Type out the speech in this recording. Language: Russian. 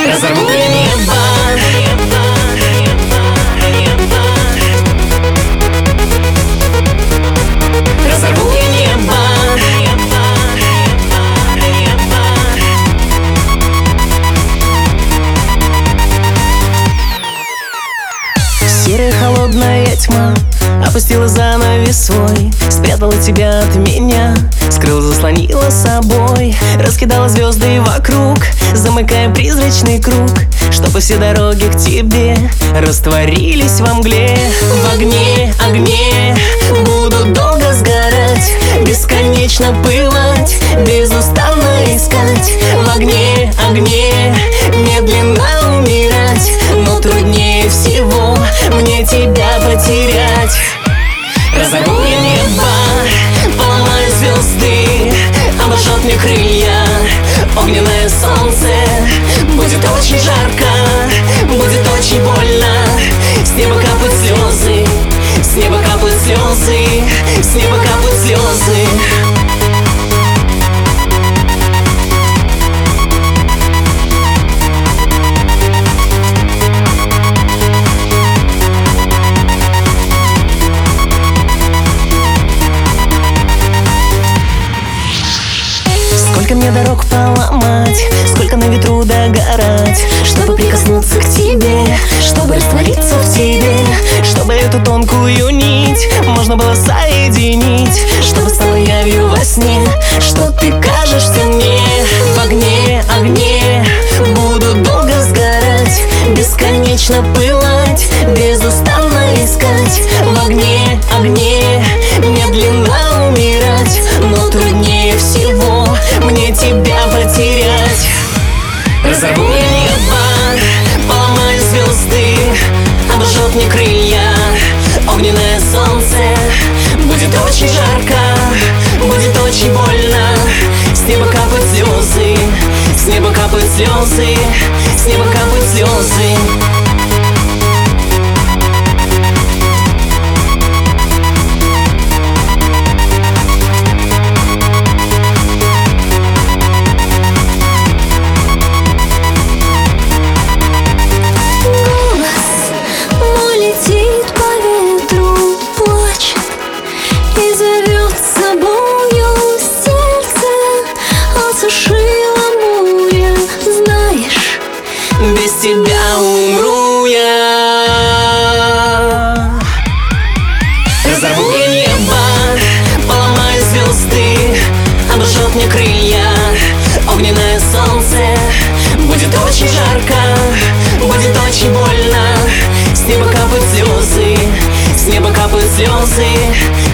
Разорву я небо. Разорву я небо. Серая холодная тьма опустила занавес свой, спрятала тебя от меня, скрыла, заслонила собой, раскидала звезды вокруг, замыкая призрачный круг, чтобы все дороги к тебе растворились во мгле. В огне, огне буду долго сгорать, бесконечно пылать, безустанно искать. В огне, огне медленно умирать, но труднее всего мне тебя потерять. Разорву я небо, поломаю звезды, обожжет мне крылья огненное солнце. Будет очень жарко, будет очень больно, с неба капают слезы, с неба капают слезы, с неба капают слезы. Сколько мне дорог поломать, сколько на ветру догорать, чтобы прикоснуться к тебе, чтобы раствориться в тебе, чтобы эту тонкую нить можно было соединить, чтобы стала явью во сне, что ты кажешься мне. В огне, огне буду долго сгорать, бесконечно пылать, безустанно искать. В огне, огне медленно умирать, но труднее всего мне тебя потерять. Разорву я небо, поломаю звезды, обожжет мне крылья огненное солнце. Будет очень жарко, будет очень больно, с неба капают слезы, с неба капают слезы, с неба капают слезы. Без тебя умру я. Разорву я небо, поломаю звезды, обожжет мне крылья огненное солнце. Будет очень жарко, будет очень больно, с неба капают слезы, с неба капают слезы,